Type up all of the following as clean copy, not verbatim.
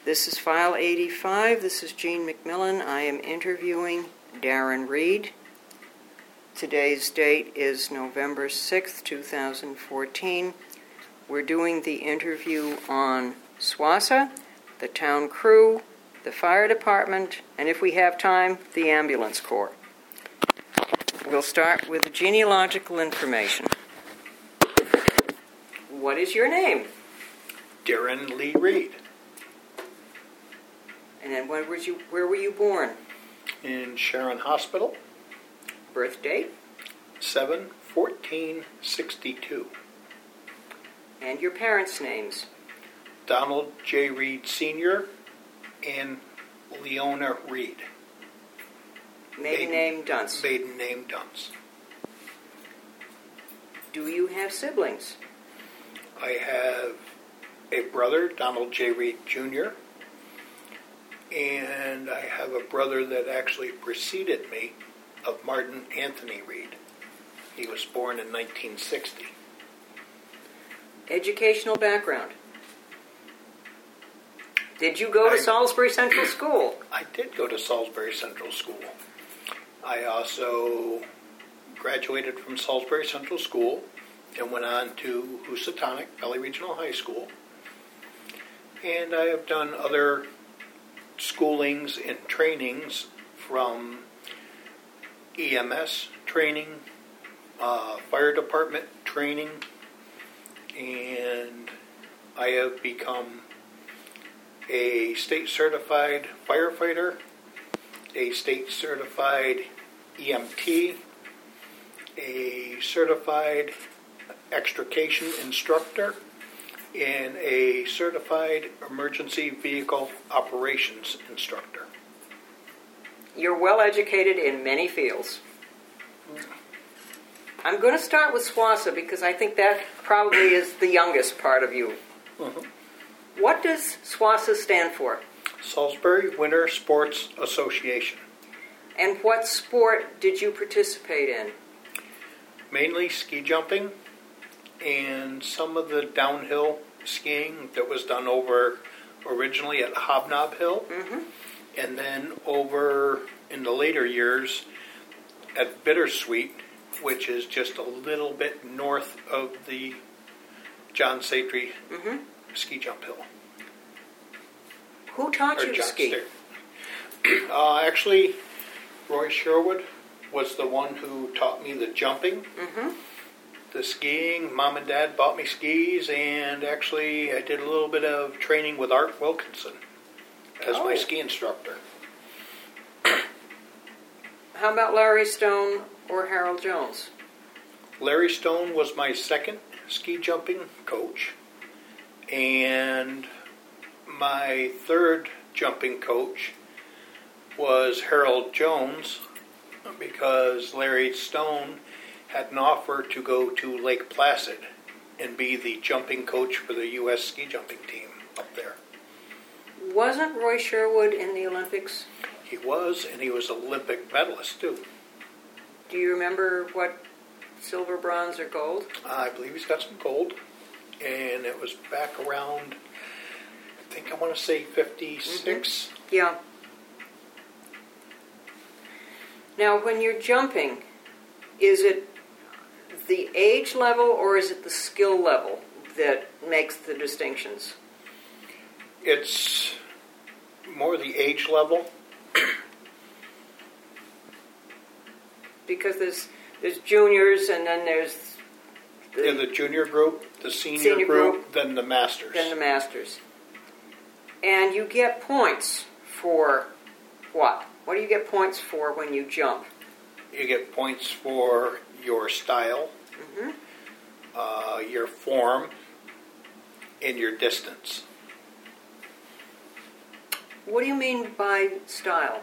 This is File 85. This is Jean McMillan. I am interviewing Darren Reed. Today's date is November 6th, 2014. We're doing the interview on SWASA, the town crew, the fire department, and if we have time, the ambulance corps. We'll start with genealogical information. What is your name? Darren Lee Reed. And then where were you born? In Sharon Hospital. Birth date? 7/14/62. And your parents' names? Donald J. Reed Sr. and Leona Reed. Maiden name Dunce. Maiden name Dunce. Do you have siblings? I have a brother, Donald J. Reed Jr., and I have a brother that actually preceded me, of Martin Anthony Reed. He was born in 1960. Educational background. Did you go to Salisbury Central School? I did go to Salisbury Central School. I also graduated from Salisbury Central School and went on to Housatonic Valley Regional High School. And I have done other schoolings and trainings from EMS training, fire department training, and I have become a state certified firefighter, a state certified EMT, a certified extrication instructor, and a certified emergency vehicle operations instructor. You're well educated in many fields. I'm going to start with SWASA because I think that probably is the youngest part of you. Mm-hmm. What does SWASA stand for? Salisbury Winter Sports Association. And what sport did you participate in? Mainly ski jumping and some of the downhill skiing that was done over originally at Hobnob Hill, and then over in the later years at Bittersweet, which is just a little bit north of the John Satry ski jump hill. Who taught you to John ski? Actually, Roy Sherwood was the one who taught me the jumping. The skiing. Mom and Dad bought me skis, and actually I did a little bit of training with Art Wilkinson as my ski instructor. How about Larry Stone or Harold Jones? Larry Stone was my second ski jumping coach, and my third jumping coach was Harold Jones, because Larry Stone had an offer to go to Lake Placid and be the jumping coach for the U.S. ski jumping team up there. Wasn't Roy Sherwood in the Olympics? He was, and he was an Olympic medalist too. Do you remember what silver, bronze, or gold? I believe he's got some gold, and it was back around, I think I want to say 56. Yeah. Now, when you're jumping, is it the age level or is it the skill level that makes the distinctions? It's more the age level. Because there's juniors and then there's the junior group, the senior group, then the masters. And you get points for what? What do you get points for when you jump? You get points for your style, your form, and your distance. What do you mean by style?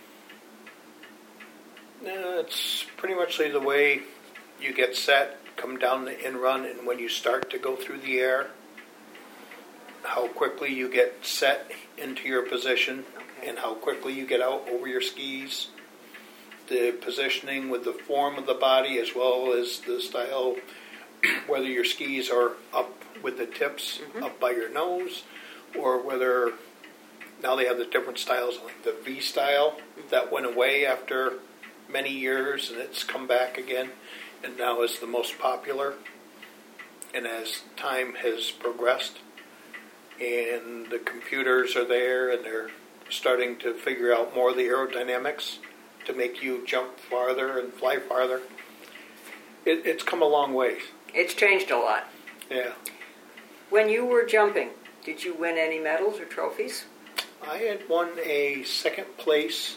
It's pretty much the way you get set, come down the in-run, and when you start to go through the air, how quickly you get set into your position, and how quickly you get out over your skis. The positioning with the form of the body as well as the style, whether your skis are up with the tips up by your nose, or whether now they have the different styles, like the V style that went away after many years, and it's come back again, and now is the most popular. And as time has progressed, and the computers are there, and they're starting to figure out more of the aerodynamics to make you jump farther and fly farther, it's come a long way. It's changed a lot. Yeah. When you were jumping, did you win any medals or trophies? I had won a second place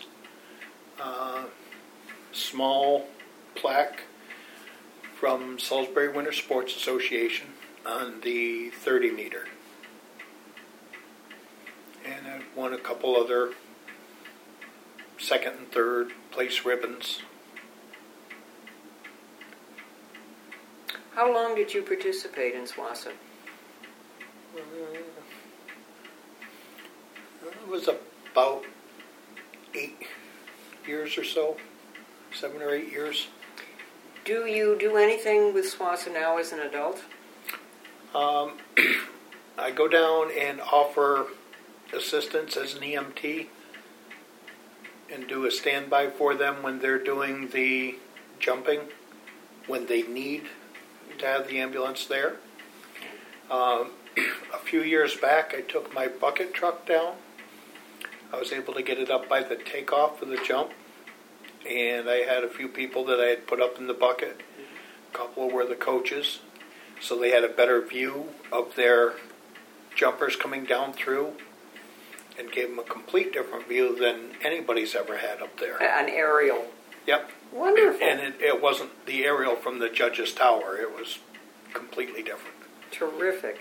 small plaque from Salisbury Winter Sports Association on the 30 meter. And I won a couple other second and third place ribbons. How long did you participate in SWASA? It was about 8 years or so, 7 or 8 years. Do you do anything with SWASA now as an adult? I go down and offer assistance as an EMT and do a standby for them when they're doing the jumping, when they need to have the ambulance there. A few years back, I took my bucket truck down. I was able to get it up by the takeoff for the jump, and I had a few people that I had put up in the bucket. A couple were the coaches, so they had a better view of their jumpers coming down through, and gave them a complete different view than anybody's ever had up there. An aerial. Yep. Wonderful. And it wasn't the aerial from the judge's tower. It was completely different. Terrific.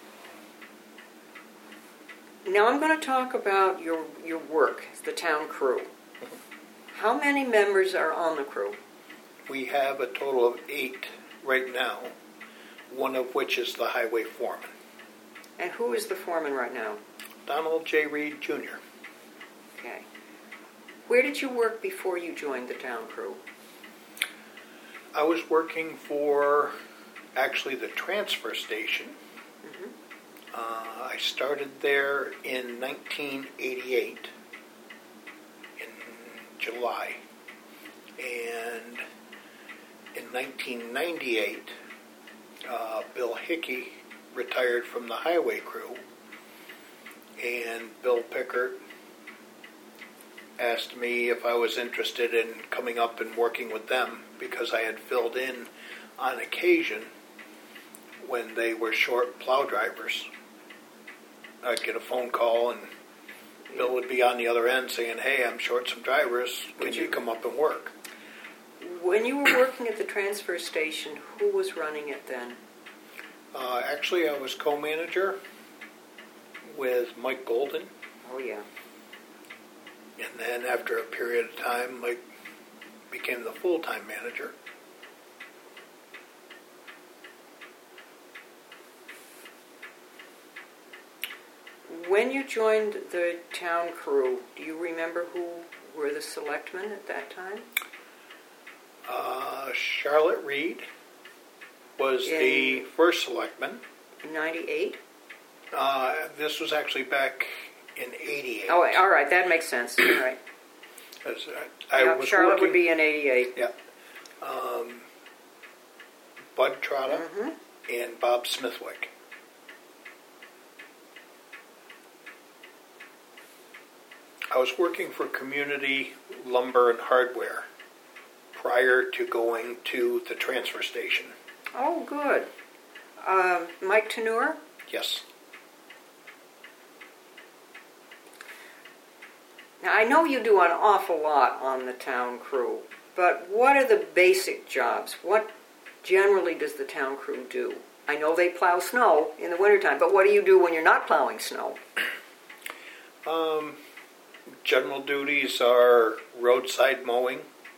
Now I'm going to talk about your work, the town crew. How many members are on the crew? We have a total of 8 right now, one of which is the highway foreman. And who is the foreman right now? Donald J. Reed, Jr. Okay. Where did you work before you joined the town crew? I was working for, actually, the transfer station. Mm-hmm. I started there in 1988, in July. And in 1998, Bill Hickey retired from the highway crew, and Bill Pickert asked me if I was interested in coming up and working with them, because I had filled in on occasion when they were short plow drivers. I'd get a phone call and Bill would be on the other end saying, "Hey, I'm short some drivers. Can you come up and work?" When you were working at the transfer station, who was running it then? Actually, I was co-manager with Mike Golden. Oh, yeah. And then after a period of time, Mike became the full-time manager. When you joined the town crew, do you remember who were the selectmen at that time? Charlotte Reed was the first selectman. In 98? This was actually back in 88. Oh, all right, that makes sense. All right. Charlotte would be in 88. Yeah. Bud Trotta and Bob Smithwick. I was working for Community Lumber and Hardware prior to going to the transfer station. Oh, good. Mike Tenure? Yes. Now, I know you do an awful lot on the town crew, but what are the basic jobs? What generally does the town crew do? I know they plow snow in the wintertime, but what do you do when you're not plowing snow? General duties are roadside mowing,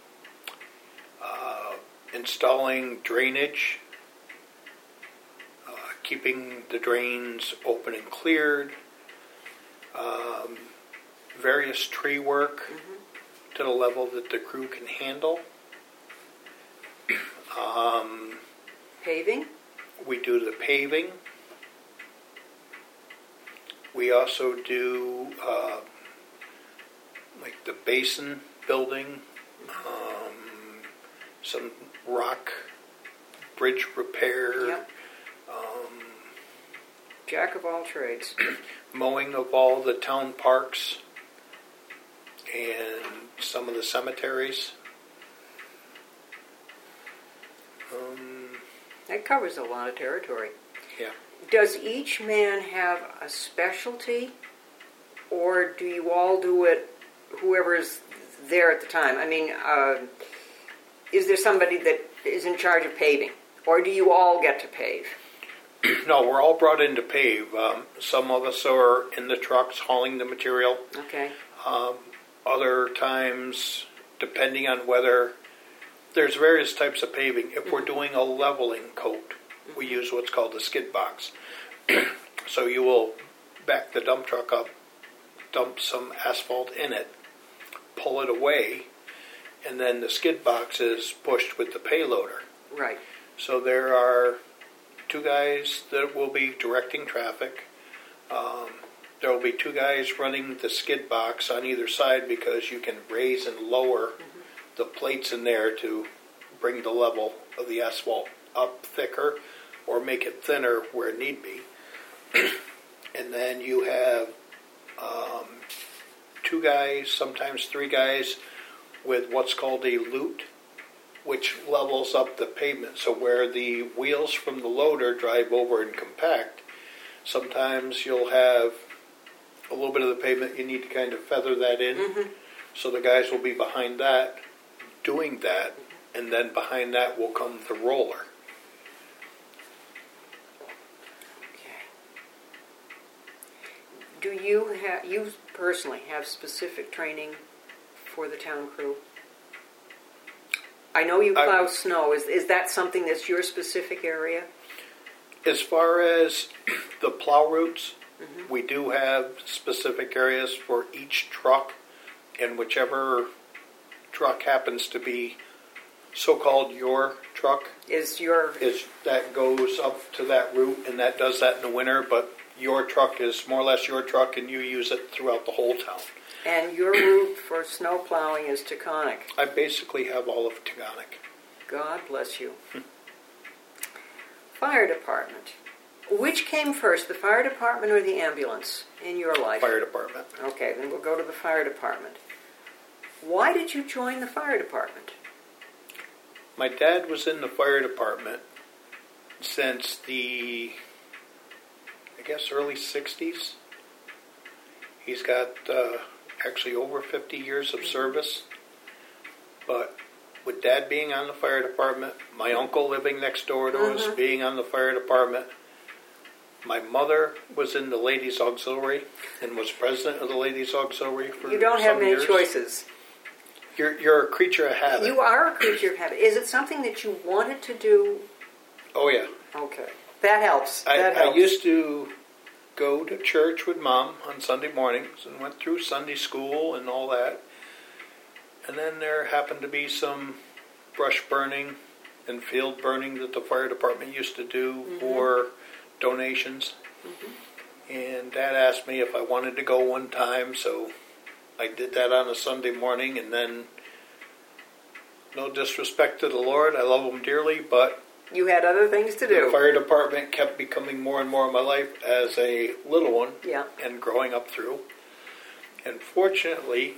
installing drainage, keeping the drains open and cleared, various tree work to the level that the crew can handle. Paving? We do the paving. We also do like the basin building, some rock bridge repair, Yep. Jack of all trades. mowing of all the town parks and some of the cemeteries. That covers a lot of territory. Yeah. Does each man have a specialty, or do you all do it, whoever's there at the time? I mean, is there somebody that is in charge of paving, or do you all get to pave? No, we're all brought in to pave. Some of us are in the trucks hauling the material. Okay. Other times, depending on whether, there's various types of paving. If we're doing a leveling coat, we use what's called a skid box. So you will back the dump truck up, dump some asphalt in it, pull it away, and then the skid box is pushed with the payloader. Right. So there are two guys that will be directing traffic. There will be two guys running the skid box on either side because you can raise and lower the plates in there to bring the level of the asphalt up thicker or make it thinner where it need be. And then you have two guys, sometimes three guys, with what's called a lute, which levels up the pavement. So where the wheels from the loader drive over and compact, sometimes you'll have a little bit of the pavement you need to kind of feather that in. So the guys will be behind that, doing that, and then behind that will come the roller. Okay. Do you personally have specific training for the town crew? I know you plow snow. Is that something that's your specific area? As far as the plow routes, we do have specific areas for each truck, and whichever truck happens to be so-called your truck Is that goes up to that route, and that does that in the winter, but your truck is more or less your truck, and you use it throughout the whole town. And your route for snow plowing is Taconic. I basically have all of Taconic. God bless you. Fire department. Which came first, the fire department or the ambulance in your life? Fire department. Okay, then we'll go to the fire department. Why did you join the fire department? My dad was in the fire department since the, I guess, early 60s. He's got actually over 50 years of service. But with Dad being on the fire department, my uncle living next door to us being on the fire department, my mother was in the Ladies Auxiliary and was president of the Ladies Auxiliary for some years. You don't have many choices. You're a creature of habit. You are a creature of habit. Is it something that you wanted to do? Oh, yeah. Okay. That helps. I used to go to church with Mom on Sunday mornings and went through Sunday school and all that. And then there happened to be some brush burning and field burning that the fire department used to do for donations. And Dad asked me if I wanted to go one time, so I did that on a Sunday morning. And then, no disrespect to the Lord, I love him dearly, but you had other things to do. The fire department kept becoming more and more of my life as a little one and growing up through. And fortunately,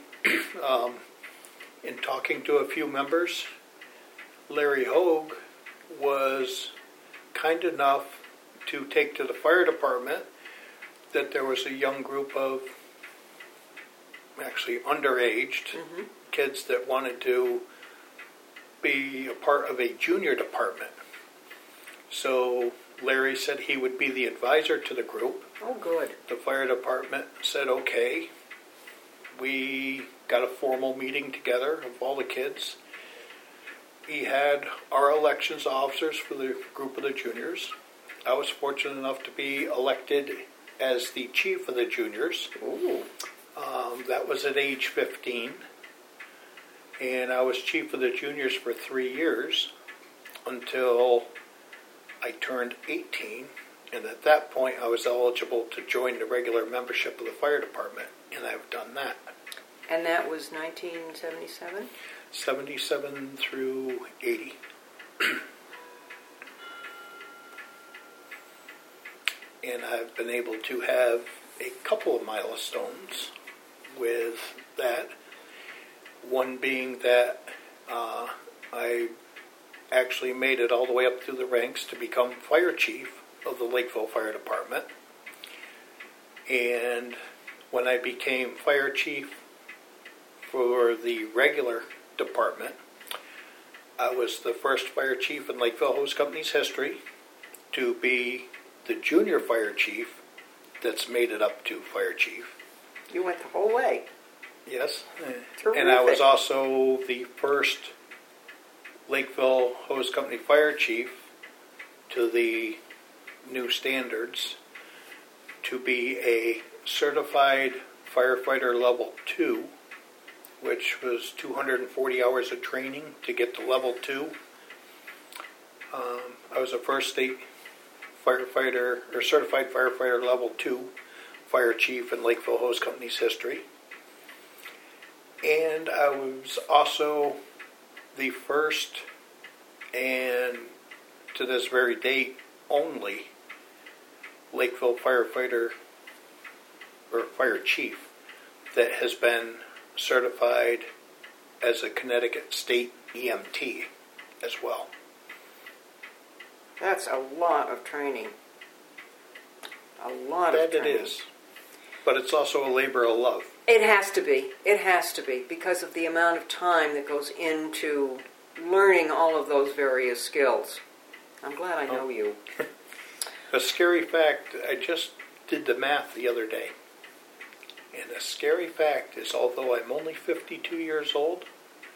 in talking to a few members, Larry Hogue was kind enough to take to the fire department that there was a young group of actually underaged kids that wanted to be a part of a junior department. So Larry said he would be the advisor to the group. Oh, good. The fire department said okay. We got a formal meeting together of all the kids. We had our elections officers for the group of the juniors. I was fortunate enough to be elected as the chief of the juniors. Ooh. That was at age 15. And I was chief of the juniors for 3 years until I turned 18 And at that point, I was eligible to join the regular membership of the fire department, and I've done that. And that was 1977? 77 through 80. And I've been able to have a couple of milestones with that. One being that I actually made it all the way up through the ranks to become fire chief of the Lakeville Fire Department. And when I became fire chief for the regular department, I was the first fire chief in Lakeville Hose Company's history to be the junior fire chief that's made it up to fire chief. You went the whole way. Yes. Terrific. And I was also the first Lakeville Hose Company fire chief to the new standards to be a certified firefighter level 2, which was 240 hours of training to get to level 2. I was the first state firefighter or certified firefighter level 2 fire chief in Lakeville Hose Company's history. And I was also the first, and to this very date only, Lakeville firefighter or fire chief that has been certified as a Connecticut State EMT as well. That's a lot of training. A lot of training. That it is. But it's also a labor of love. It has to be. It has to be because of the amount of time that goes into learning all of those various skills. I'm glad I know you. A scary fact, I just did the math the other day. And a scary fact is, although I'm only 52 years old,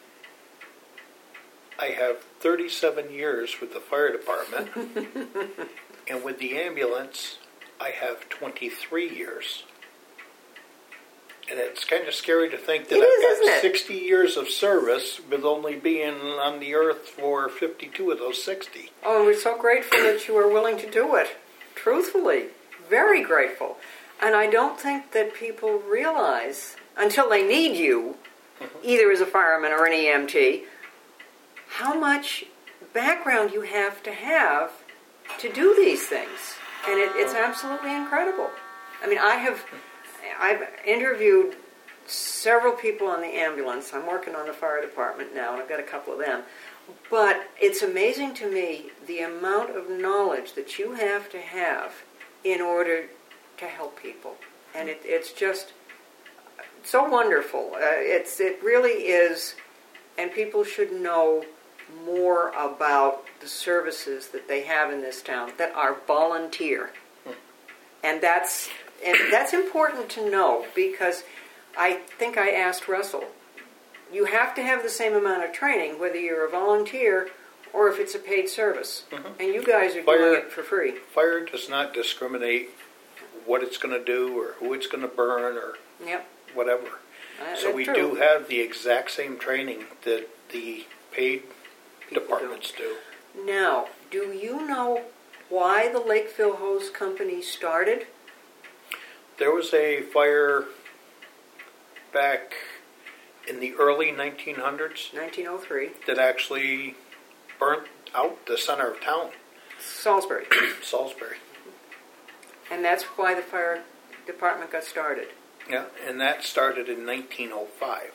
I have 37 years with the fire department. And with the ambulance, I have 23 years. And it's kind of scary to think that I've got 60 years of service with only being on the earth for 52 of those 60. Oh, and we're so grateful that you are willing to do it. Truthfully, very grateful. And I don't think that people realize, until they need you, either as a fireman or an EMT, how much background you have to do these things. And it's absolutely incredible. I mean, I've interviewed several people on the ambulance. I'm working on the fire department now, and I've got a couple of them. But it's amazing to me the amount of knowledge that you have to have in order to help people. And it's just so wonderful. It really is, and people should know more about the services that they have in this town that are volunteer. And that's important to know, because I think I asked Russell, you have to have the same amount of training whether you're a volunteer or if it's a paid service. And you guys are doing it for free. Fire does not discriminate what it's going to do or who it's going to burn or whatever. So we do have the exact same training that the paid departments do. Now, do you know why the Lakeville Hose Company started? There was a fire back in the early 1900s. 1903. That actually burnt out the center of town. Salisbury. Salisbury. And that's why the fire department got started. Yeah, and that started in 1905.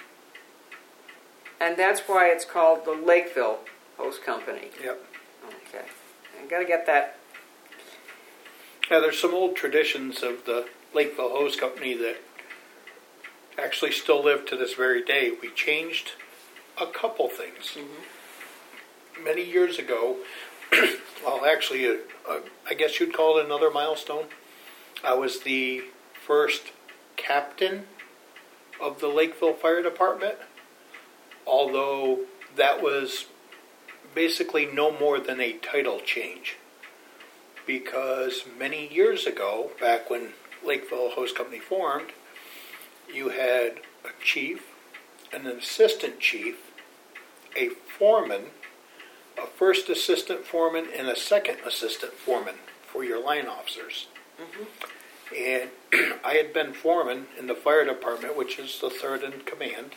And that's why it's called the Lakeville Hose Company. Yep. Okay. I got to get that. Now, there's some old traditions of the Lakeville Hose Company that actually still live to this very day. We changed a couple things. Many years ago, well, actually, I guess you'd call it another milestone. I was the first captain of the Lakeville Fire Department, although that was basically no more than a title change. Because many years ago, back when Lakeville Hose Company formed, you had a chief, an assistant chief, a foreman, a first assistant foreman, and a second assistant foreman for your line officers. Mhm. And I had been foreman in the fire department, which is the third in command.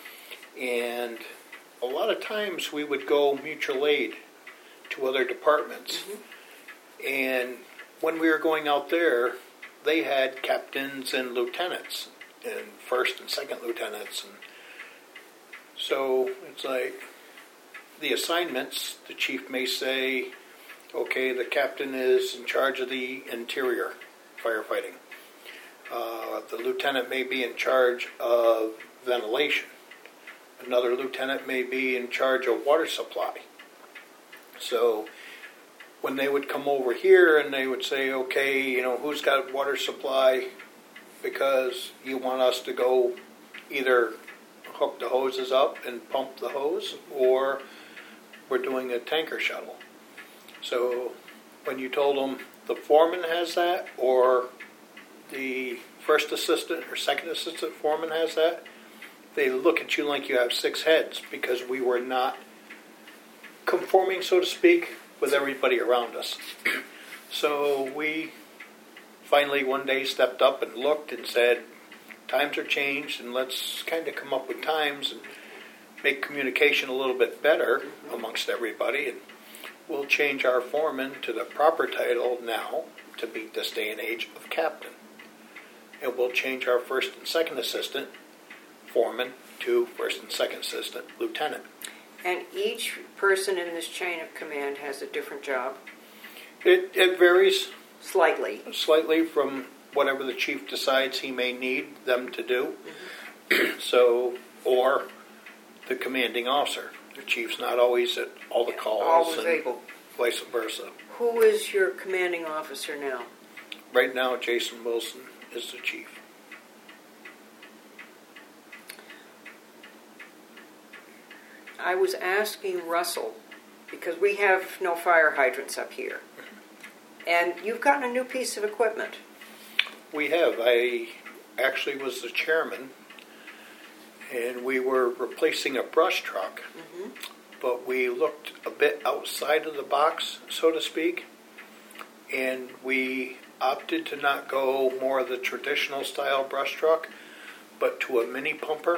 And a lot of times we would go mutual aid to other departments. Mm-hmm. And when we were going out there, they had captains and lieutenants, and first and second lieutenants. And so it's like the assignments, the chief may say, okay, the captain is in charge of the interior firefighting. The lieutenant may be in charge of ventilation. Another lieutenant may be in charge of water supply. So when they would come over here and they would say, okay, who's got water supply because you want us to go either hook the hoses up and pump the hose, or we're doing a tanker shuttle. So when you told them the foreman has that, or the first assistant or second assistant foreman has that, they look at you like you have six heads, because we were not conforming, so to speak, with everybody around us. So we finally one day stepped up and looked and said, times are changed, and let's kind of come up with times and make communication a little bit better amongst everybody, and we'll change our foreman to the proper title now to meet this day and age of captain. And we'll change our first and second assistant foreman to first and second assistant lieutenant. And each person in this chain of command has a different job? It varies slightly from whatever the chief decides he may need them to do. Mm-hmm. So, or the commanding officer. The chief's not always at all the calls, always and able. vice versa. Who is your commanding officer now? Right now, Jason Wilson is the chief. I was asking Russell, because we have no fire hydrants up here, and you've gotten a new piece of equipment. We have. I actually was the chairman, and we were replacing a brush truck, Mm-hmm. but we looked a bit outside of the box, so to speak, and we opted to not go more of the traditional style brush truck, but to a mini pumper,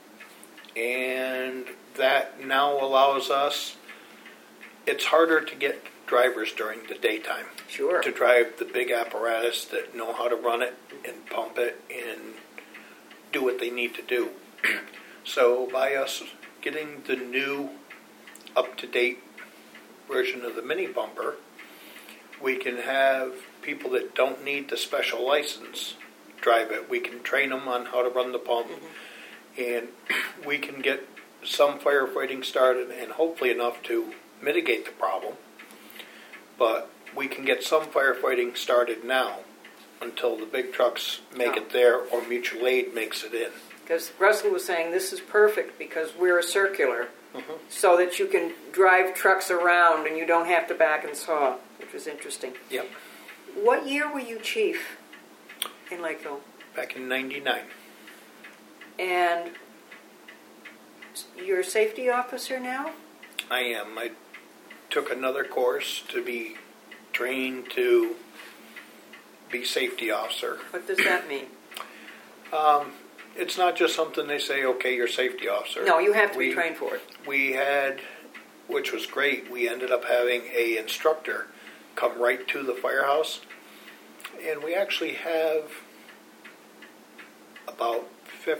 and that now allows us, it's harder to get drivers during the daytime. Sure. To drive the big apparatus that know how to run it and pump it and do what they need to do. So by us getting the new up-to-date version of the mini pumper, we can have people that don't need the special license drive it. We can train them on how to run the pump, and we can get some firefighting started, and hopefully enough to mitigate the problem. But we can get some firefighting started now until the big trucks make it there, or mutual aid makes it in. Because Russell was saying this is perfect because we're a circular, Mm-hmm. so that you can drive trucks around and you don't have to back and saw, which was interesting. Yep. What year were you chief in Lakeville? Back in '99. And you're a safety officer now? I am. I took another course to be trained to be safety officer. What does that mean? It's not just something they say, okay, you're safety officer. No, you have to be trained for it. We had, which was great, we ended up having a instructor come right to the firehouse. And we actually have about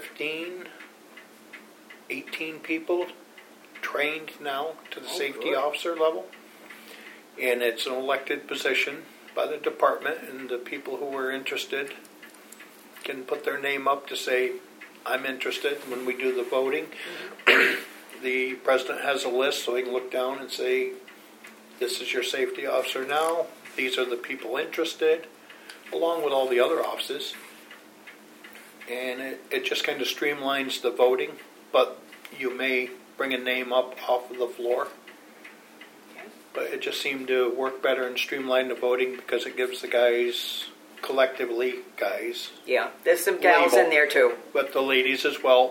18 people trained now to the safety officer level. And it's an elected position by the department, and the people who are interested can put their name up to say, I'm interested. When we do the voting, the president has a list so he can look down and say, this is your safety officer now, these are the people interested, along with all the other offices. And it just kind of streamlines the voting, but you may bring a name up off of the floor. Okay. But it just seemed to work better and streamline the voting because it gives the guys, collectively guys, Yeah, there's some gals in there too. but the ladies as well.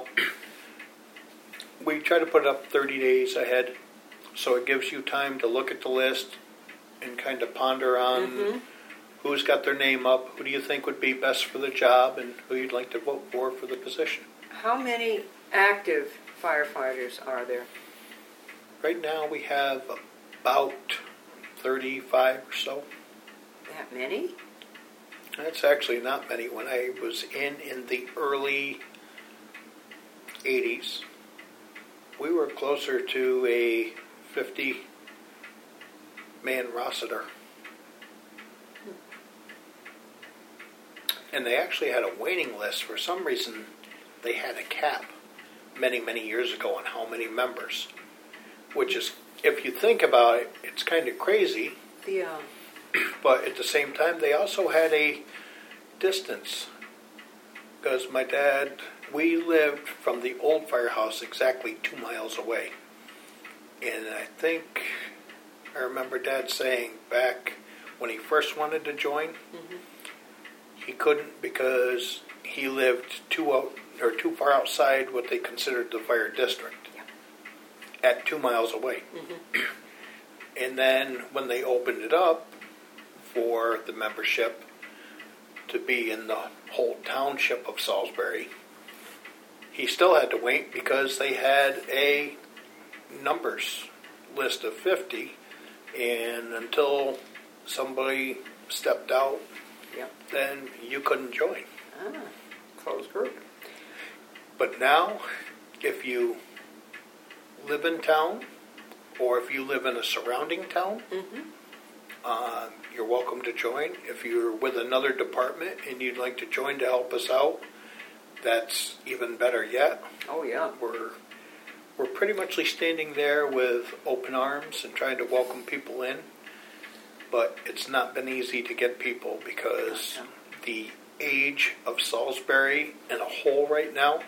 We try to put it up 30 days ahead, so it gives you time to look at the list, and kind of ponder on who's got their name up, who do you think would be best for the job, and who you'd like to vote for the position. How many active firefighters are there? Right now we have about 35 or so. That many? That's actually not many. When I was in the early 80s, we were closer to a 50-man roster. And they actually had a waiting list. For some reason, they had a cap many, many years ago on how many members. Which is, if you think about it, it's kind of crazy. Yeah. But at the same time, they also had a distance. Because my dad, we lived from the old firehouse exactly 2 miles away. And I think, I remember Dad saying back when he first wanted to join, he couldn't because he lived too far outside what they considered the fire district, at 2 miles away. And then when they opened it up for the membership to be in the whole township of Salisbury, he still had to wait because they had a numbers list of 50, and until somebody stepped out, then you couldn't join. Closed group. But now, if you live in town, or if you live in a surrounding town, you're welcome to join. If you're with another department and you'd like to join to help us out, that's even better yet. Oh, yeah. We're pretty much standing there with open arms and trying to welcome people in. But it's not been easy to get people because the age of Salisbury in a whole right now,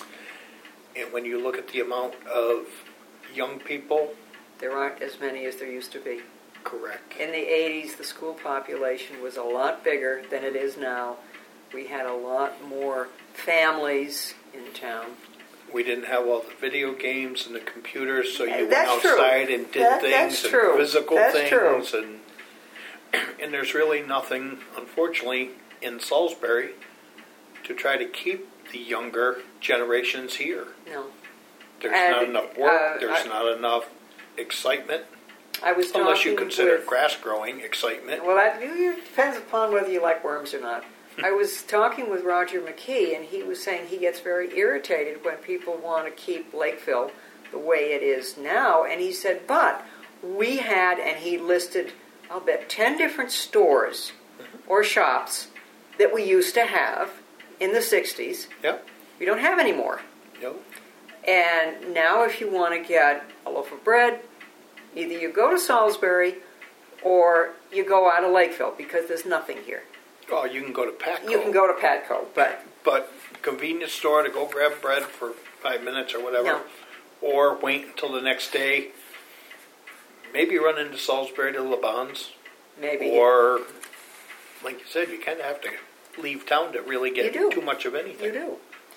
and when you look at the amount of young people, there aren't as many as there used to be. Correct. In the 80s, the school population was a lot bigger than it is now. We had a lot more families in town. We didn't have all the video games and the computers, so you went That's outside true. and did things and physical That's things. True. And there's really nothing, unfortunately, in Salisbury to try to keep the younger generations here. No. There's not enough work. There's not enough excitement. Unless you consider grass growing excitement. Well, it depends upon whether you like worms or not. I was talking with Roger McKee, and he was saying he gets very irritated when people want to keep Lakeville the way it is now. And he said, but we had, and he listed, I'll bet, 10 different stores or shops that we used to have in the 60s. Yep. We don't have anymore. Nope. And now if you want to get a loaf of bread, either you go to Salisbury or you go out of Lakeville because there's nothing here. Oh, you can go to Patco. You can go to Patco, but convenience store to go grab bread for 5 minutes or whatever, or wait until the next day. Maybe run into Salisbury to LeBon's. Maybe. Or, like you said, you kind of have to leave town to really get too much of anything. You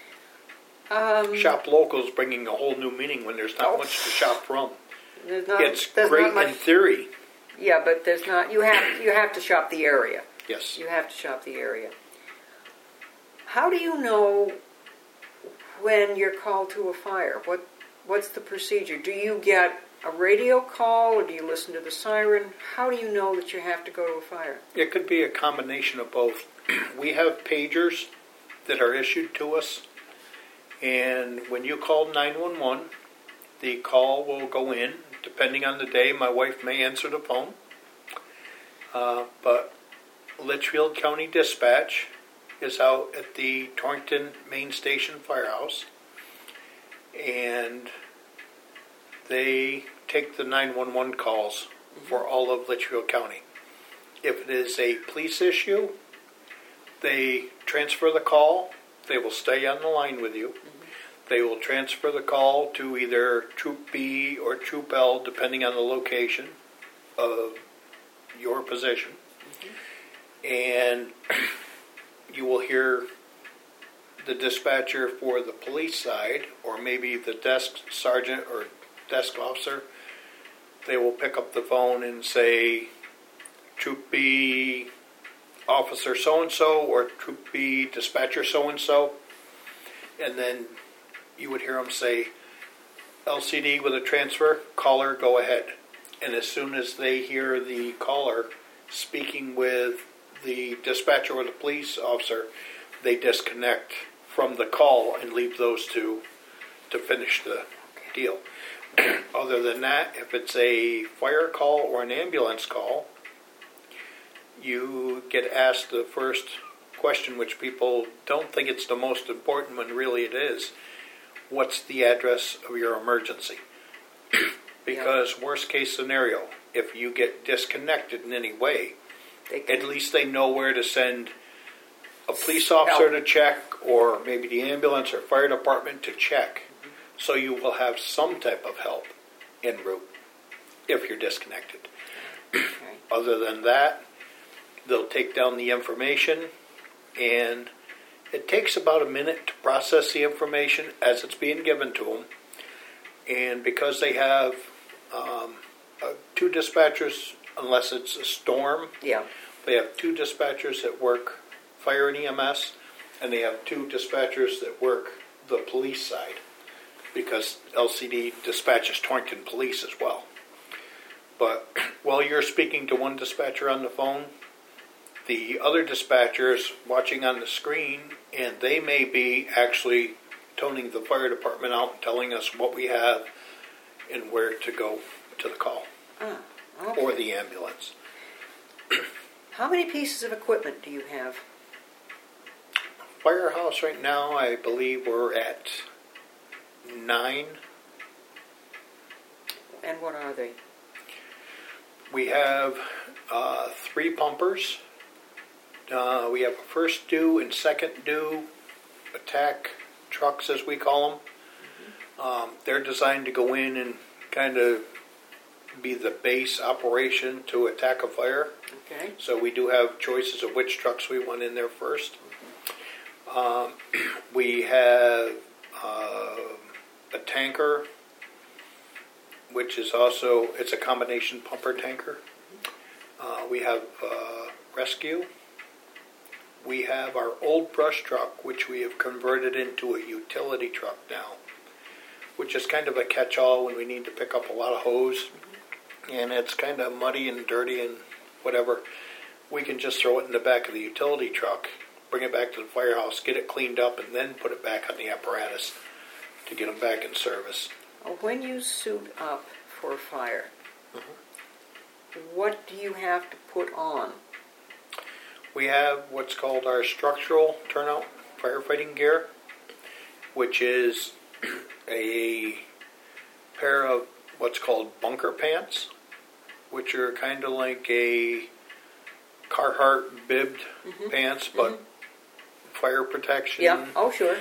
do. Shop local is bringing a whole new meaning when there's not much to shop from. It's there's great not in theory. Yeah, but there's not. You have to shop the area. Yes. You have to shop the area. How do you know when you're called to a fire? What's the procedure? Do you get a radio call or do you listen to the siren? How do you know that you have to go to a fire? It could be a combination of both. We have pagers that are issued to us, and when you call 911, the call will go in. Depending on the day, my wife may answer the phone, but Litchfield County Dispatch is out at the Torrington Main Station Firehouse, and they take the 911 calls for all of Litchfield County. If it is a police issue, they transfer the call. They will stay on the line with you. They will transfer the call to either Troop B or Troop L, depending on the location of your position. And you will hear the dispatcher for the police side, or maybe the desk sergeant or desk officer. They will pick up the phone and say, Troop B officer so-and-so or Troop B dispatcher so-and-so. And then you would hear them say, LCD with a transfer, caller, go ahead. And as soon as they hear the caller speaking with the dispatcher or the police officer, they disconnect from the call and leave those two to finish the deal. Other than that, if it's a fire call or an ambulance call, you get asked the first question, which people don't think it's the most important when really it is. What's the address of your emergency? Because worst case scenario, if you get disconnected in any way, at least they know where to send a police officer to check, or maybe the ambulance or fire department to check. So you will have some type of help en route if you're disconnected. Okay. Other than that, they'll take down the information, and it takes about a minute to process the information as it's being given to them. And because they have two dispatchers, unless it's a storm, they have two dispatchers that work fire and EMS, and they have two dispatchers that work the police side, because LCD dispatches Torrington Police as well. But while you're speaking to one dispatcher on the phone, the other dispatcher is watching on the screen, and they may be actually toning the fire department out and telling us what we have and where to go to the call or the ambulance. How many pieces of equipment do you have? Firehouse right now, I believe we're at 9. And what are they? We have 3 pumpers. We have a first due and second due attack trucks, as we call them. They're designed to go in and kind of be the base operation to attack a fire. Okay. So we do have choices of which trucks we want in there first. We have a tanker, which is also, it's a combination pumper tanker. We have rescue. We have our old brush truck, which we have converted into a utility truck now, which is kind of a catch-all when we need to pick up a lot of hose, and it's kind of muddy and dirty and whatever. We can just throw it in the back of the utility truck, bring it back to the firehouse, get it cleaned up, and then put it back on the apparatus to get them back in service. When you suit up for fire, what do you have to put on? We have what's called our structural turnout firefighting gear, which is a pair of what's called bunker pants, which are kind of like a Carhartt bibbed pants, but fire protection. Yeah, oh sure.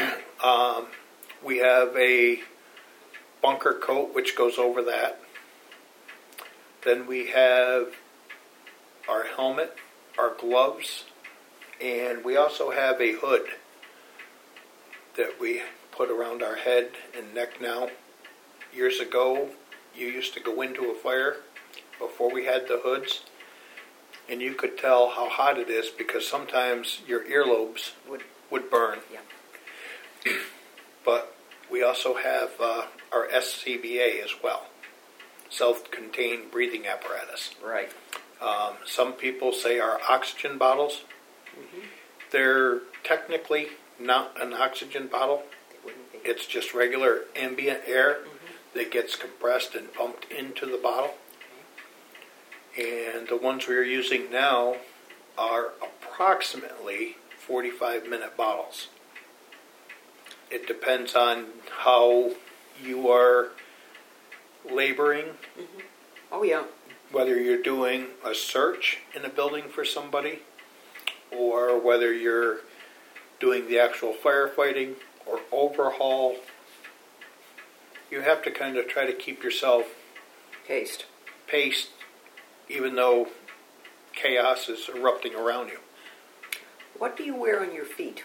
We have a bunker coat, which goes over that. Then we have our helmet, our gloves, and we also have a hood that we put around our head and neck now. Years ago, you used to go into a fire before we had the hoods, and you could tell how hot it is because sometimes your earlobes would burn. Yeah. But we also have our SCBA as well, self-contained breathing apparatus. Right. Some people say our oxygen bottles. They're technically not an oxygen bottle. It's just regular ambient air that gets compressed and pumped into the bottle. And the ones we're using now are approximately 45-minute bottles. It depends on how you are laboring. Oh yeah. Whether you're doing a search in a building for somebody, or whether you're doing the actual firefighting or overhaul, you have to kind of try to keep yourself paced, even though chaos is erupting around you. What do you wear on your feet?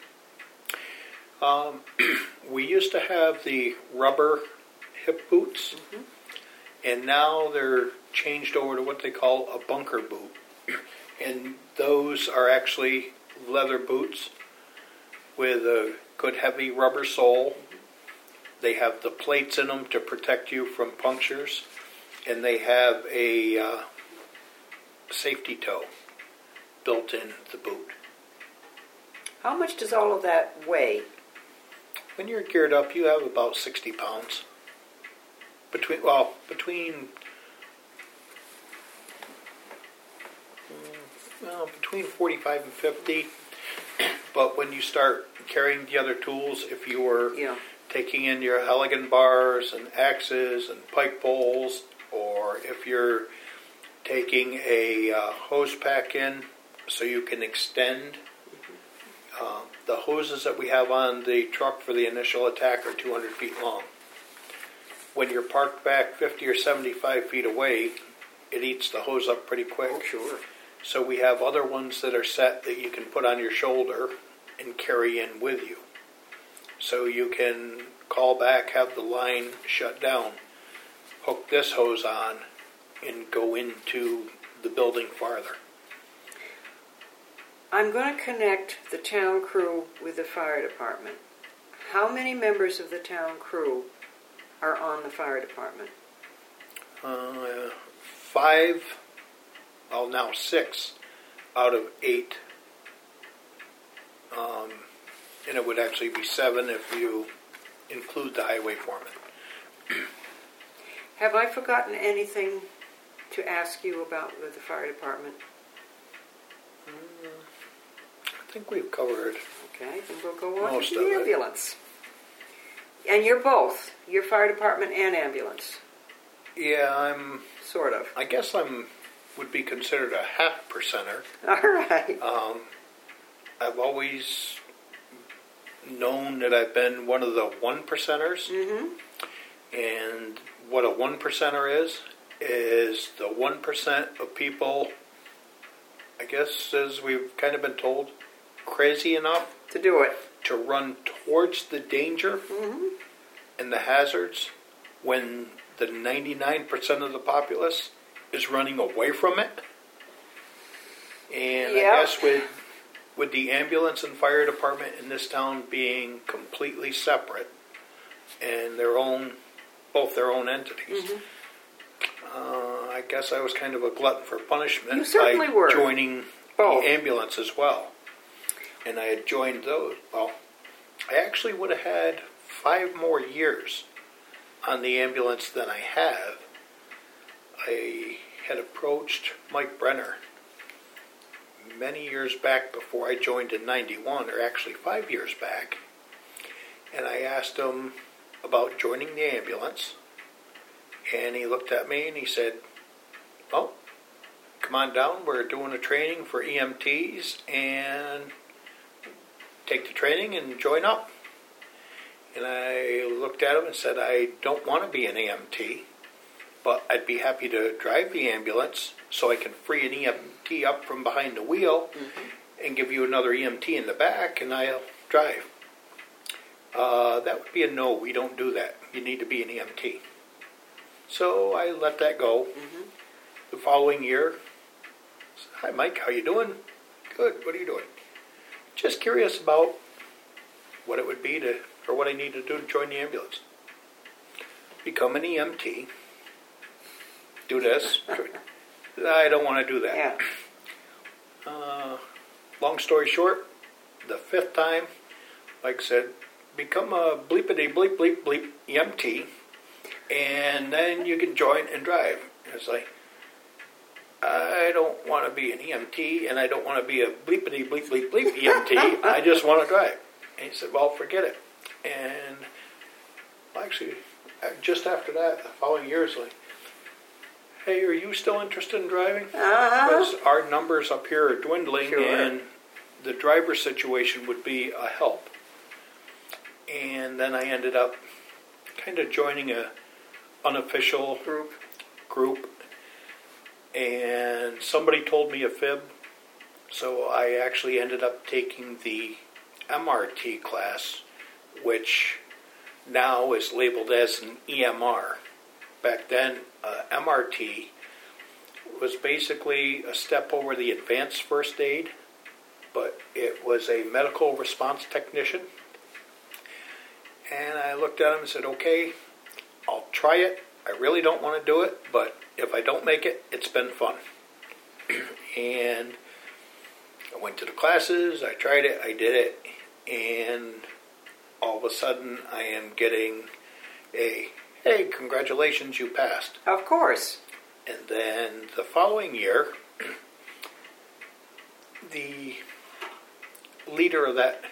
We used to have the rubber hip boots, and now they're changed over to what they call a bunker boot. And those are actually leather boots with a good heavy rubber sole. They have the plates in them to protect you from punctures, and they have a safety toe built in the boot. How much does all of that weigh? When you're geared up, you have about 60 pounds. Between 45 and 50. But when you start carrying the other tools, if you were taking in your Halligan bars and axes and pike poles, or if you're taking a hose pack in so you can extend, the hoses that we have on the truck for the initial attack are 200 feet long. When you're parked back 50 or 75 feet away, it eats the hose up pretty quick. Oh, sure. So we have other ones that are set that you can put on your shoulder and carry in with you. So you can call back, have the line shut down, hook this hose on, and go into the building farther. I'm going to connect the town crew with the fire department. How many members of the town crew are on the fire department? 5, well now 6 out of 8. And it would actually be 7 if you include the highway foreman. Have I forgotten anything to ask you about with the fire department? I think we've covered. Okay, then we'll go on Most to of the it. ambulance. And you're both. You're fire department and ambulance. Yeah, Sort of. I guess would be considered a half percenter. All right. I've always known that I've been one of the 1 percenters. Mm-hmm. And what a 1 percenter is the 1% of people, I guess, as we've kind of been told, crazy enough To do it. to run towards the danger and the hazards when the 99% of the populace is running away from it. And Yep. I guess with the ambulance and fire department in this town being completely separate and both their own entities, I guess I was kind of a glutton for punishment You certainly by were. joining Both. the ambulance as well. And I had joined those. Well, I actually would have had 5 more years on the ambulance than I have. I had approached Mike Brenner many years back before I joined in 91, or actually 5 years back, and I asked him about joining the ambulance, and he looked at me and he said, "Well, come on down, we're doing a training for EMTs, and take the training and join up." And I looked at him and said, "I don't want to be an EMT, but I'd be happy to drive the ambulance so I can free an EMT up from behind the wheel and give you another EMT in the back, and I'll drive." That would be a no. We don't do that. You need to be an EMT. So I let that go. The following year, I said, "Hi, Mike. How you doing?" "Good. What are you doing?" "Just curious about what it would be or what I need to do to join the ambulance." "Become an EMT. Do this." "I don't want to do that." Yeah. Long story short, the 5th time, Mike said, "Become a bleepity bleep bleep bleep EMT, and then you can join and drive." And it's like, I don't want to be an EMT, and I don't want to be a bleepity bleep bleep bleep EMT. I just want to drive. And he said, "Well, forget it." And actually, just after that, the following year, it's like, "Hey, are you still interested in driving?" Because our numbers up here are dwindling, Sure. and the driver situation would be a help. And then I ended up kind of joining a unofficial group, and somebody told me a fib, so I actually ended up taking the MRT class, which now is labeled as an EMR. Back then, MRT was basically a step over the advanced first aid, but it was a medical response technician. And I looked at him and said, okay, I'll try it. I really don't want to do it, but if I don't make it, it's been fun. And I went to the classes, I tried it, I did it, and all of a sudden I am getting a, hey, congratulations, you passed. Of course. And then the following year, the leader of that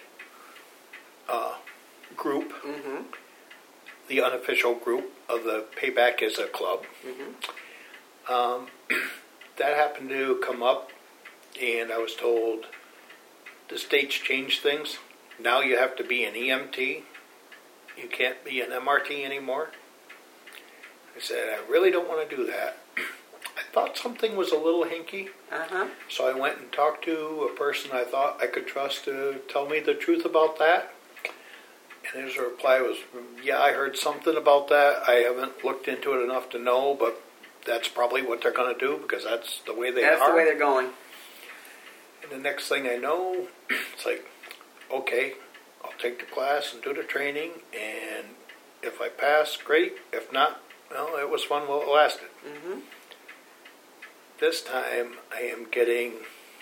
group, Mm-hmm. the unofficial group of the Payback is a Club, Mm-hmm. that happened to come up, and I was told the state's changed things. Now you have to be an EMT. You can't be an MRT anymore. I said, I really don't want to do that. I thought something was a little hinky, Uh-huh. so I went and talked to a person I thought I could trust to tell me the truth about that. And his reply was, yeah, I heard something about that. I haven't looked into it enough to know, but that's probably what they're going to do because that's the way they are. That's the way they're going. And the next thing I know, it's like, okay, I'll take the class and do the training, and if I pass, great. If not, well, it was fun while it lasted. Mm-hmm. This time I am getting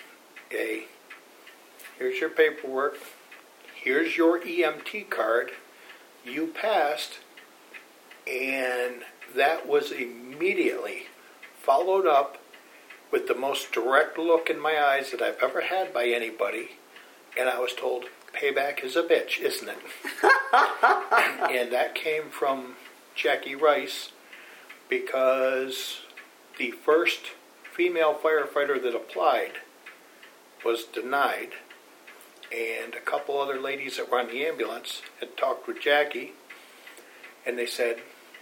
here's your paperwork, here's your EMT card, you passed, and that was immediately followed up with the most direct look in my eyes that I've ever had by anybody, and I was told, payback is a bitch, isn't it? And that came from Jackie Rice, because the first female firefighter that applied was denied, and a couple other ladies that were on the ambulance had talked with Jackie, and they said,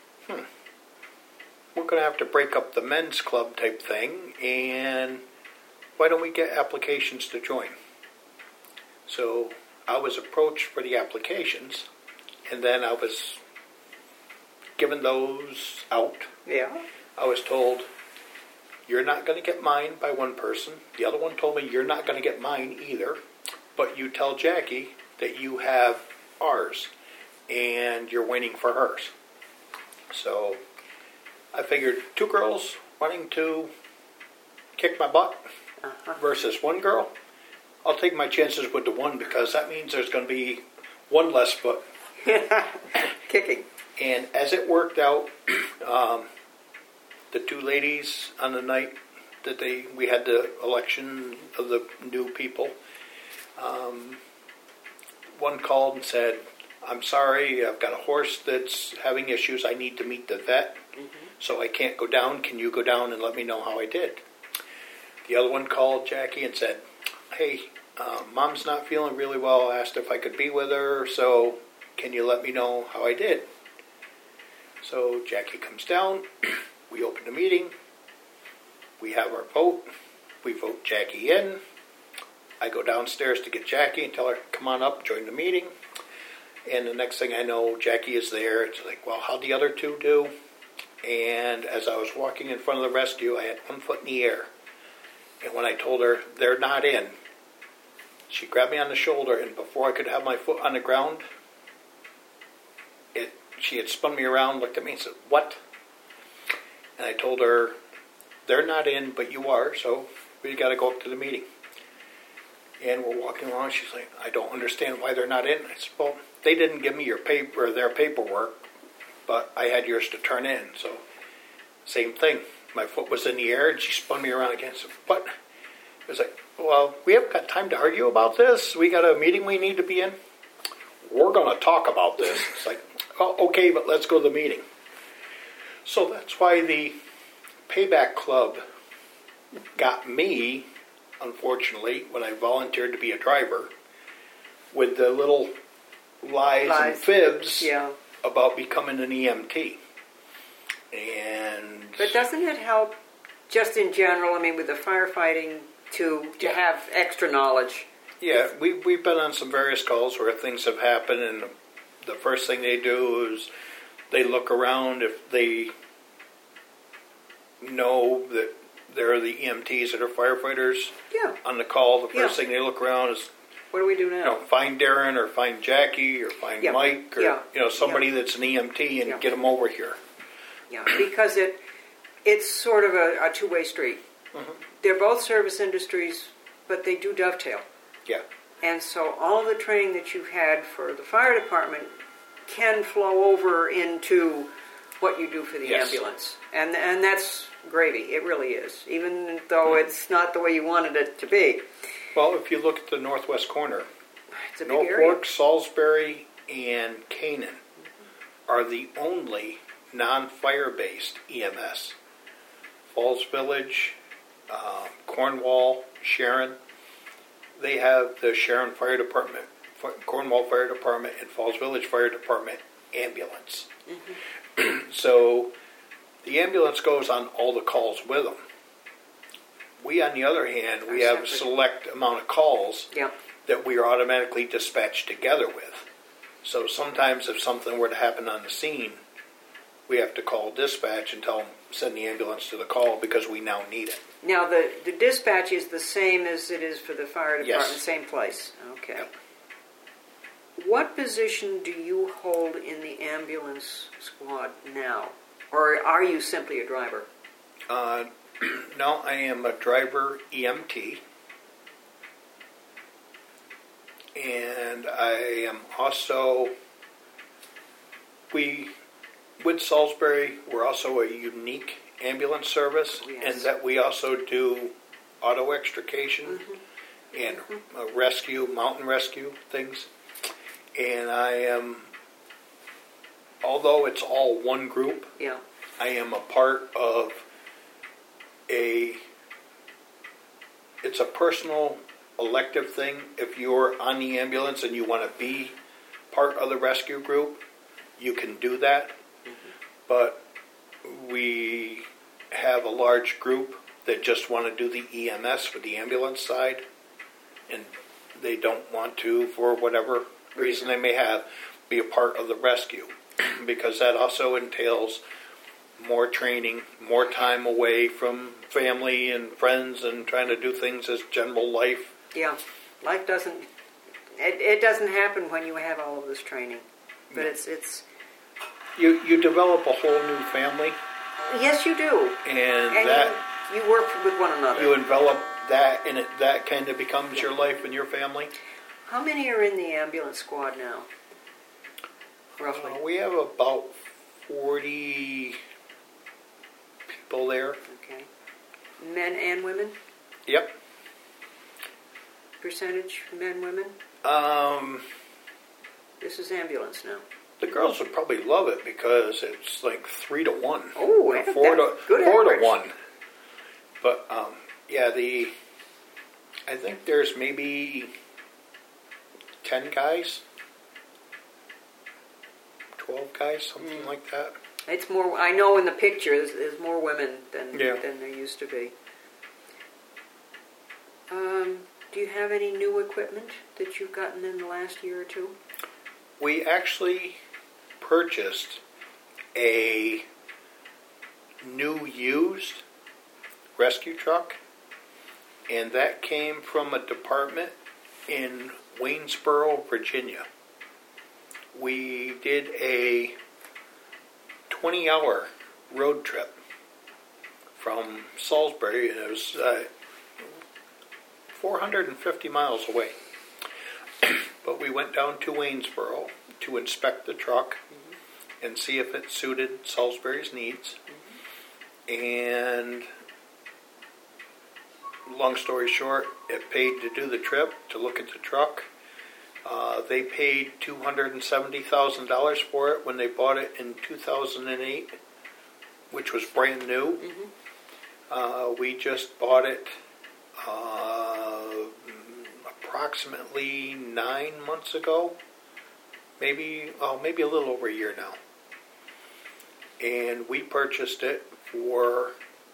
we're going to have to break up the men's club type thing, and why don't we get applications to join? So I was approached for the applications, and then I was given those out. Yeah. I was told, you're not going to get mine by one person. The other one told me, you're not going to get mine either, but you tell Jackie that you have ours, and you're waiting for hers. So I figured 2 girls wanting to kick my butt versus 1 girl. I'll take my chances with the 1 because that means there's going to be 1 less foot. Kicking. And as it worked out, the 2 ladies on the night that we had the election of the new people, one called and said, I'm sorry, I've got a horse that's having issues. I need to meet the vet, so I can't go down. Can you go down and let me know how I did? The other one called Jackie and said, hey, Mom's not feeling really well. I asked if I could be with her, so can you let me know how I did? So Jackie comes down. We open the meeting. We have our vote. We vote Jackie in. I go downstairs to get Jackie and tell her, come on up, join the meeting. And the next thing I know, Jackie is there. It's like, well, how'd the other 2 do? And as I was walking in front of the rescue, I had 1 foot in the air. And when I told her, they're not in, she grabbed me on the shoulder, and before I could have my foot on the ground, she had spun me around, looked at me and said, what? And I told her, they're not in, but you are, so we got to go up to the meeting. And we're walking along, she's like, I don't understand why they're not in. I said, well, they didn't give me their paperwork, but I had yours to turn in, so same thing. My foot was in the air, and she spun me around again. I said, what? It was like, well, we haven't got time to argue about this. We got a meeting we need to be in. We're going to talk about this. It's like, oh, okay, but let's go to the meeting. So that's why the Payback Club got me, unfortunately, when I volunteered to be a driver, with the little lies and fibs about becoming an EMT. But doesn't it help, just in general, I mean, with the firefighting, to have extra knowledge? Yeah, we've been on some various calls where things have happened, and the first thing they do is they look around if they know that There are the EMTs that are firefighters Yeah. on the call. The first Yeah. thing they look around is, What do we do now? you know, find Darren or find Jackie or find Yeah. Mike or, Yeah. you know, somebody that's an EMT and Yeah. get them over here. Yeah, because it's sort of a two-way street. Mhm. They're both service industries, but they do dovetail. Yeah. And so all of the training that you've had for the fire department can flow over into what you do for the Yes. ambulance. And that's gravy. It really is, even though it's not the way you wanted it to be. Well, if you look at the northwest corner, It's a big area. Norfolk, Salisbury, and Canaan are the only non-fire-based EMS. Falls Village, Cornwall, Sharon, they have the Sharon Fire Department, Cornwall Fire Department, and Falls Village Fire Department ambulance. So the ambulance goes on all the calls with them. We, on the other hand, we have a select amount of calls Yeah. that we are automatically dispatched together with. So sometimes if something were to happen on the scene, we have to call dispatch and tell them, send the ambulance to the call because we now need it. Now, the dispatch is the same as it is for the fire department, Yes. same place. Okay. Yep. What position do you hold in the ambulance squad now? Or are you simply a driver? No, I am a driver EMT. And I am also, with Salisbury, we're also a unique ambulance service, Yes. and that we also do auto extrication and rescue, mountain rescue things. And I am, although it's all one group, Yeah. I am a part of it's a personal elective thing. If you're on the ambulance and you want to be part of the rescue group, you can do that. But we have a large group that just want to do the EMS for the ambulance side, and they don't want to, for whatever reason they may have, be a part of the rescue, because that also entails more training, more time away from family and friends and trying to do things as general life. Yeah. Life doesn't, it doesn't happen when you have all of this training. But No. it's You develop a whole new family, yes, you do. and that you work with one another. you envelop that, and that kind of becomes your life and your family. How many are in the ambulance squad now? Roughly. We have about 40 people there. Okay. Men and women? Yep. Percentage men, women? This is ambulance now. The girls would probably love it because it's like 3-1. Oh, Or that's four good to average. 1. But yeah, I think there's maybe 10 guys, 12 guys, something like that. It's more. I know in the pictures there's more women than Yeah. there used to be. Do you have any new equipment that you've gotten in the last year or two? We actually purchased a new used rescue truck, and that came from a department in Waynesboro, Virginia. We did a 20-hour road trip from Salisbury, and it was 450 miles away. But we went down to Waynesboro to inspect the truck and see if it suited Salisbury's needs. And long story short, it paid to do the trip, to look at the truck. They paid $270,000 for it when they bought it in 2008, which was brand new. We just bought it approximately 9 months ago, maybe a little over a year now. And we purchased it for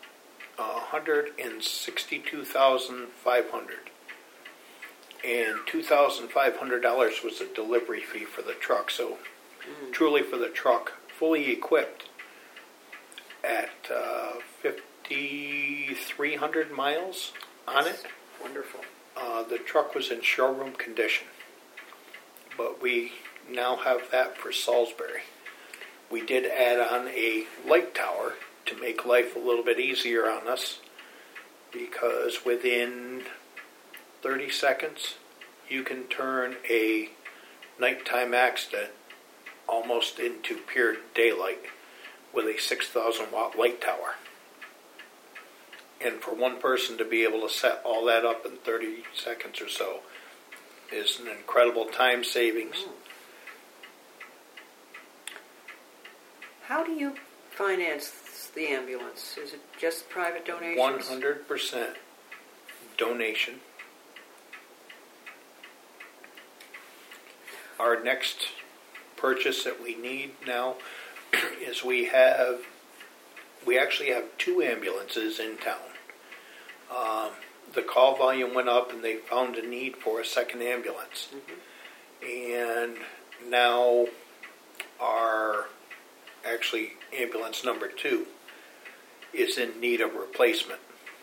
$162,500. And $2,500 was a delivery fee for the truck. So truly for the truck, fully equipped at 2,300 miles on it. Wonderful. The truck was in showroom condition, but we now have that for Salisbury. We did add on a light tower to make life a little bit easier on us, because within 30 seconds you can turn a nighttime accident almost into pure daylight with a 6,000 watt light tower. And for one person to be able to set all that up in 30 seconds or so is an incredible time savings. How do you finance the ambulance? Is it just private donations? 100% donation. Our next purchase that we need now is we actually have 2 ambulances in town. The call volume went up and they found a need for a second ambulance. And now our ambulance number 2 is in need of replacement.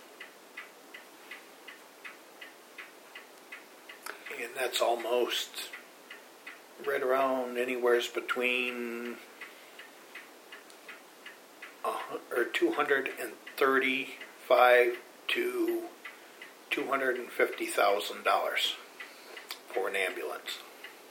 And that's almost right around anywhere between $235,000 to $250,000 for an ambulance.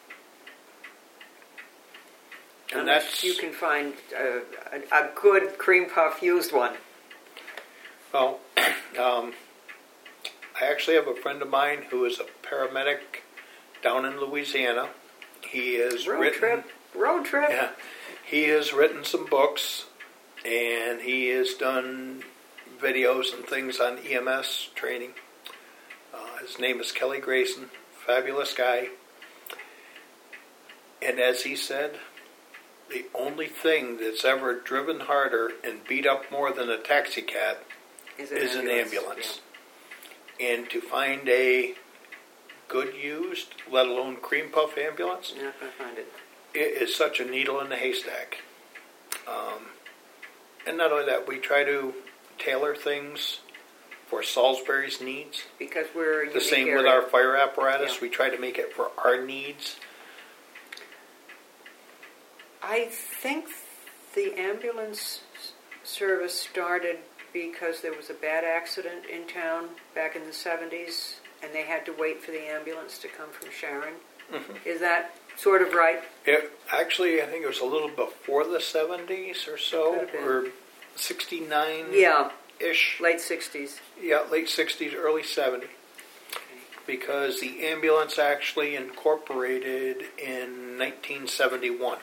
And that's you can find a good cream puff used one. Well, I actually have a friend of mine who is a paramedic down in Louisiana. He has road trip. Yeah, he has written some books, and he has done videos and things on EMS training. His name is Kelly Grayson, fabulous guy. And as he said, the only thing that's ever driven harder and beat up more than a taxi cab is an ambulance. Yeah. And to find a good used, let alone cream puff ambulance, you're not going to find it. It is such a needle in the haystack. And not only that, we try to tailor things for Salisbury's needs. Because we're a unique the same area. With our fire apparatus. Yeah. We try to make it for our needs. I think the ambulance service started because there was a bad accident in town back in the 70s, and they had to wait for the ambulance to come from Sharon. Mm-hmm. Is that sort of right? Actually, I think it was a little before the 70s or so, or 69. Yeah. Ish. Late 60s. Yeah, late 60s, early 70s. Okay. Because the ambulance actually incorporated in 1971.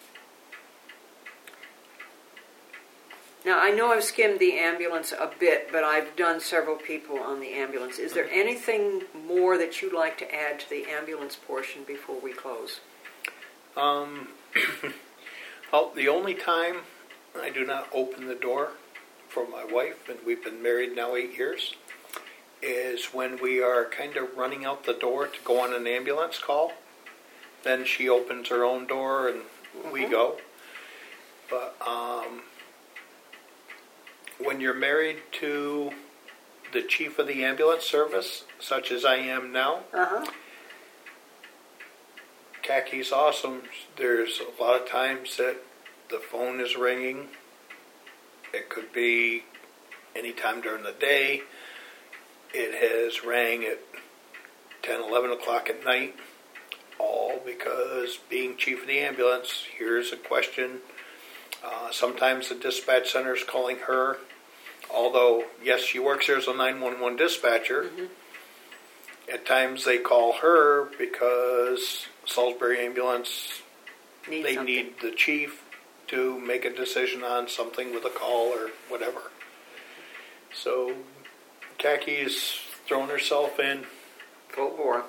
Now, I know I've skimmed the ambulance a bit, but I've done several people on the ambulance. Is there anything more that you'd like to add to the ambulance portion before we close? Well, the only time I do not open the door for my wife, and we've been married now 8 years, is when we are kind of running out the door to go on an ambulance call. Then she opens her own door and we go. But when you're married to the chief of the ambulance service, such as I am now, Kaki's awesome. There's a lot of times that the phone is ringing. It could be any time during the day. It has rang at 10, 11 o'clock at night, all because being chief of the ambulance, here's a question. Sometimes the dispatch center is calling her, although, yes, she works there as a 911 dispatcher. Mm-hmm. At times they call her because Salisbury Ambulance, need the chief to make a decision on something with a call or whatever. So Kaki's thrown herself in. Full bore.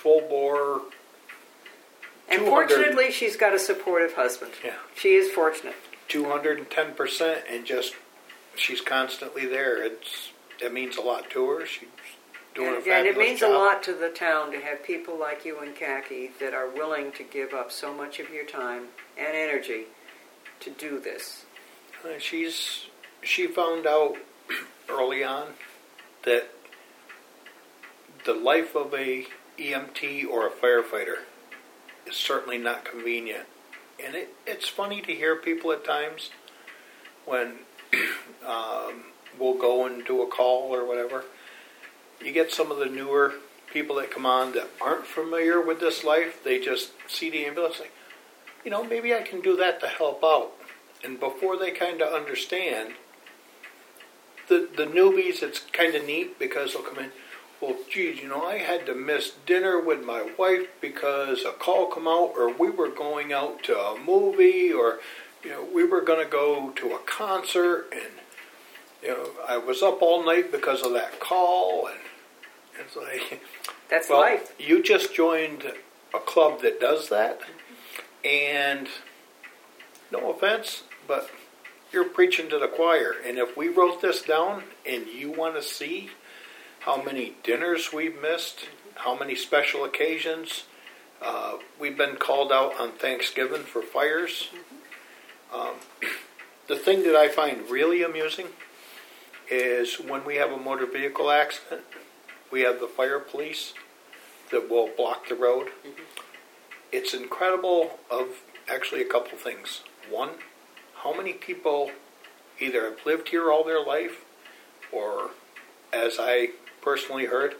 And fortunately, she's got a supportive husband. Yeah. She is fortunate. 210%, and just she's constantly there. It means a lot to her. She's doing a fabulous job. And it means a lot to the town to have people like you and Kaki that are willing to give up so much of your time and energy to do this. She found out early on that the life of a EMT or a firefighter is certainly not convenient. And it's funny to hear people at times when we'll go and do a call or whatever. You get some of the newer people that come on that aren't familiar with this life. They just see the ambulance like, maybe I can do that to help out. And before they kind of understand, the newbies, it's kind of neat because they'll come in, well, geez, I had to miss dinner with my wife because a call come out, or we were going out to a movie, or, we were going to go to a concert, and, I was up all night because of that call, and it's like... That's life. You just joined a club that does that, and no offense, but you're preaching to the choir. And if we wrote this down and you want to see how many dinners we've missed, how many special occasions, we've been called out on Thanksgiving for fires. The thing that I find really amusing is when we have a motor vehicle accident, we have the fire police that will block the road. It's incredible of actually a couple things. One, how many people either have lived here all their life, or, as I personally heard,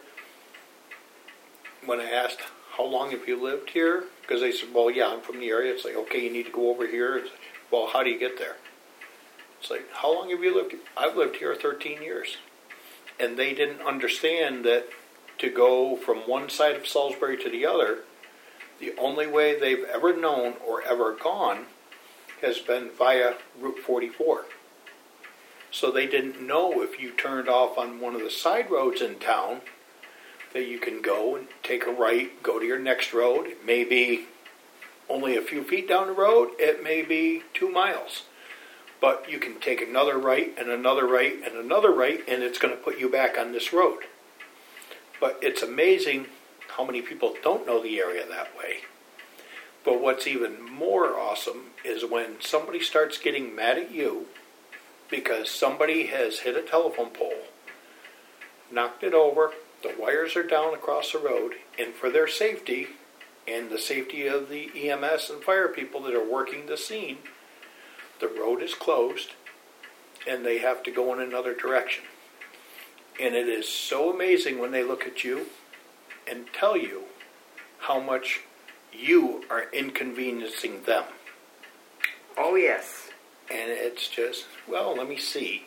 when I asked, how long have you lived here? Because they said, well, yeah, I'm from the area. It's like, okay, you need to go over here. It's like, well, how do you get there? It's like, how long have you lived here? I've lived here 13 years. And they didn't understand that to go from one side of Salisbury to the other, the only way they've ever known or ever gone has been via Route 44. So they didn't know if you turned off on one of the side roads in town that you can go and take a right, go to your next road. It may be only a few feet down the road. It may be 2 miles. But you can take another right and another right and another right, and it's going to put you back on this road. But it's amazing how many people don't know the area that way. But what's even more awesome is when somebody starts getting mad at you because somebody has hit a telephone pole, knocked it over, the wires are down across the road, and for their safety and the safety of the EMS and fire people that are working the scene, the road is closed and they have to go in another direction. And it is so amazing when they look at you and tell you how much you are inconveniencing them. Oh, yes. And it's just, well, let me see.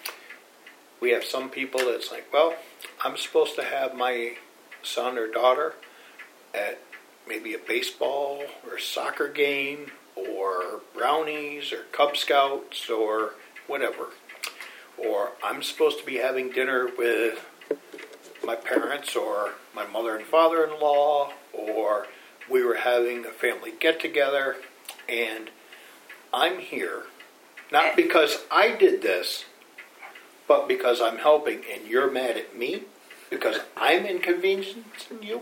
We have some people that's like, well, I'm supposed to have my son or daughter at maybe a baseball or soccer game or brownies or Cub Scouts or whatever. Or I'm supposed to be having dinner with my parents or my mother and father-in-law, or we were having a family get-together, and I'm here, not because I did this, but because I'm helping, and you're mad at me because I'm inconveniencing you?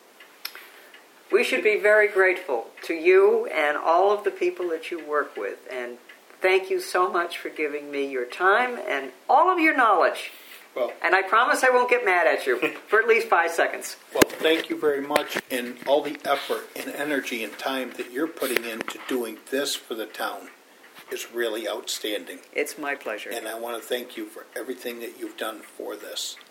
We should be very grateful to you and all of the people that you work with, and thank you so much for giving me your time and all of your knowledge. Well, and I promise I won't get mad at you for at least 5 seconds. Well, thank you very much, and all the effort and energy and time that you're putting into doing this for the town is really outstanding. It's my pleasure. And I want to thank you for everything that you've done for this.